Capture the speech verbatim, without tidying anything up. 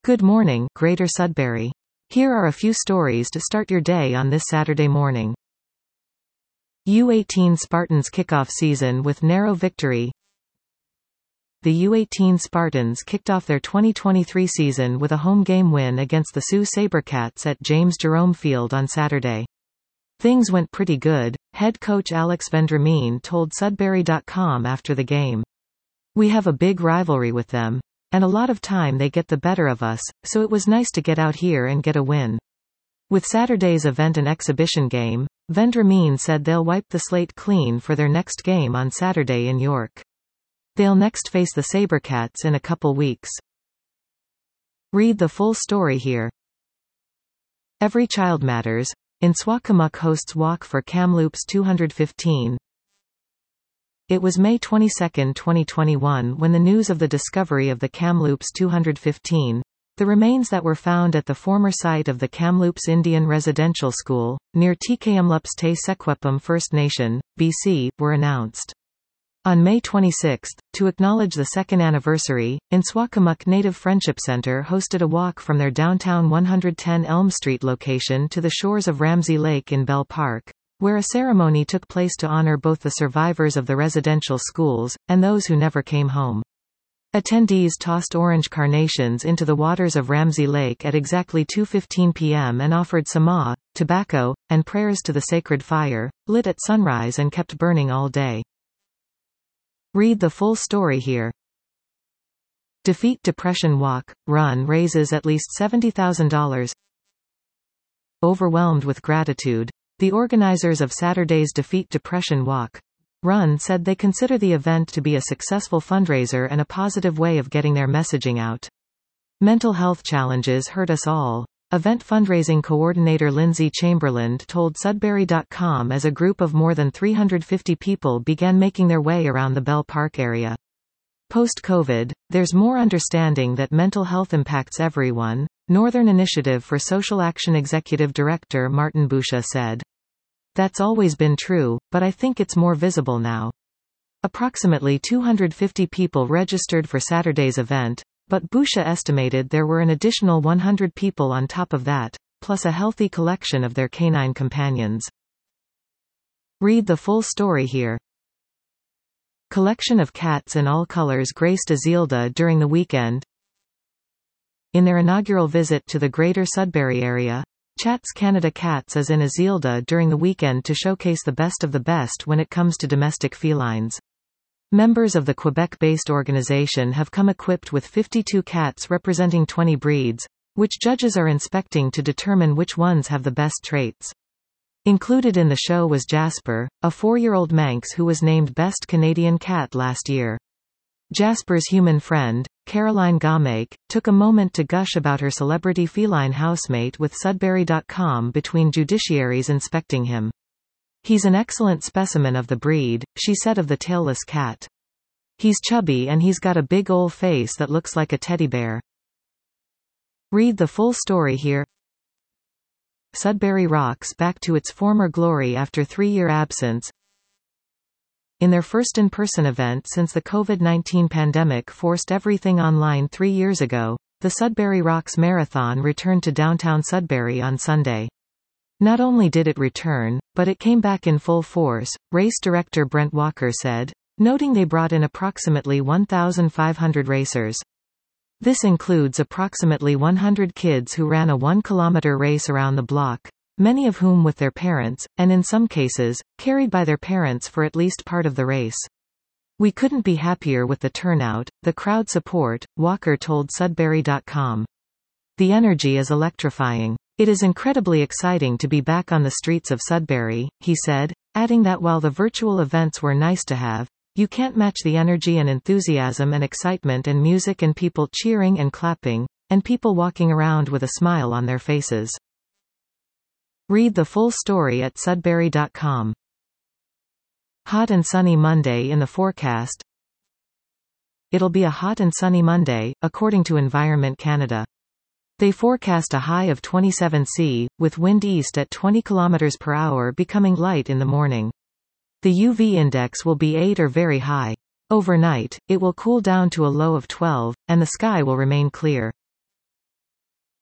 Good morning, Greater Sudbury. Here are a few stories to start your day on this Saturday morning. U eighteen Spartans kickoff season with narrow victory. The U eighteen Spartans kicked off their twenty twenty-three season with a home game win against the Sioux Sabercats at James Jerome Field on Saturday. Things went pretty good, head coach Alex Vendramin told Sudbury dot com after the game. We have a big rivalry with them. And a lot of time they get the better of us, so it was nice to get out here and get a win. With Saturday's event an exhibition game, Vendramin said they'll wipe the slate clean for their next game on Saturday in York. They'll next face the Sabercats in a couple weeks. Read the full story here. Every Child Matters. Inswakamuk hosts Walk for Kamloops two hundred fifteen. It was May twenty-second, twenty twenty-one when the news of the discovery of the Kamloops two hundred fifteen, the remains that were found at the former site of the Kamloops Indian Residential School, near Tk'emlúps te Secwepemc First Nation, B C, were announced. On May twenty-sixth, to acknowledge the second anniversary, Inswakamuk Native Friendship Center hosted a walk from their downtown one hundred ten Elm Street location to the shores of Ramsey Lake in Bell Park, where a ceremony took place to honor both the survivors of the residential schools, and those who never came home. Attendees tossed orange carnations into the waters of Ramsey Lake at exactly two fifteen p m and offered sama, tobacco, and prayers to the sacred fire, lit at sunrise and kept burning all day. Read the full story here. Defeat Depression Walk, Run raises at least seventy thousand dollars. Overwhelmed with gratitude, the organizers of Saturday's Defeat Depression Walk, Run said they consider the event to be a successful fundraiser and a positive way of getting their messaging out. Mental health challenges hurt us all, event fundraising coordinator Lindsay Chamberlain told Sudbury dot com as a group of more than three hundred fifty people began making their way around the Bell Park area. Post-COVID, there's more understanding that mental health impacts everyone, Northern Initiative for Social Action Executive Director Martin Busha said. That's always been true, but I think it's more visible now. Approximately two hundred fifty people registered for Saturday's event, but Busha estimated there were an additional one hundred people on top of that, plus a healthy collection of their canine companions. Read the full story here. Collection of cats in all colors graced Azilda during the weekend. In their inaugural visit to the Greater Sudbury area, Chats Canada Cats is in Azilda during the weekend to showcase the best of the best when it comes to domestic felines. Members of the Quebec-based organization have come equipped with fifty-two cats representing twenty breeds, which judges are inspecting to determine which ones have the best traits. Included in the show was Jasper, a four-year-old Manx who was named Best Canadian Cat last year. Jasper's human friend, Caroline Gomake, took a moment to gush about her celebrity feline housemate with Sudbury dot com between judiciaries inspecting him. He's an excellent specimen of the breed, she said of the tailless cat. He's chubby and he's got a big ol' face that looks like a teddy bear. Read the full story here. Sudbury rocks back to its former glory after three-year absence. In their first in-person event since the COVID nineteen pandemic forced everything online three years ago, the Sudbury Rocks Marathon returned to downtown Sudbury on Sunday. Not only did it return, but it came back in full force, race director Brent Walker said, noting they brought in approximately one thousand five hundred racers. This includes approximately one hundred kids who ran a one-kilometer race around the block, many of whom with their parents, and in some cases, carried by their parents for at least part of the race. We couldn't be happier with the turnout, the crowd support, Walker told Sudbury dot com. The energy is electrifying. It is incredibly exciting to be back on the streets of Sudbury, he said, adding that while the virtual events were nice to have, you can't match the energy and enthusiasm and excitement and music and people cheering and clapping, and people walking around with a smile on their faces. Read the full story at Sudbury dot com. Hot and sunny Monday in the forecast. It'll be a hot and sunny Monday, according to Environment Canada. They forecast a high of twenty-seven C, with wind east at twenty kilometers per hour becoming light in the morning. The U V index will be eight or very high. Overnight, it will cool down to a low of twelve, and the sky will remain clear.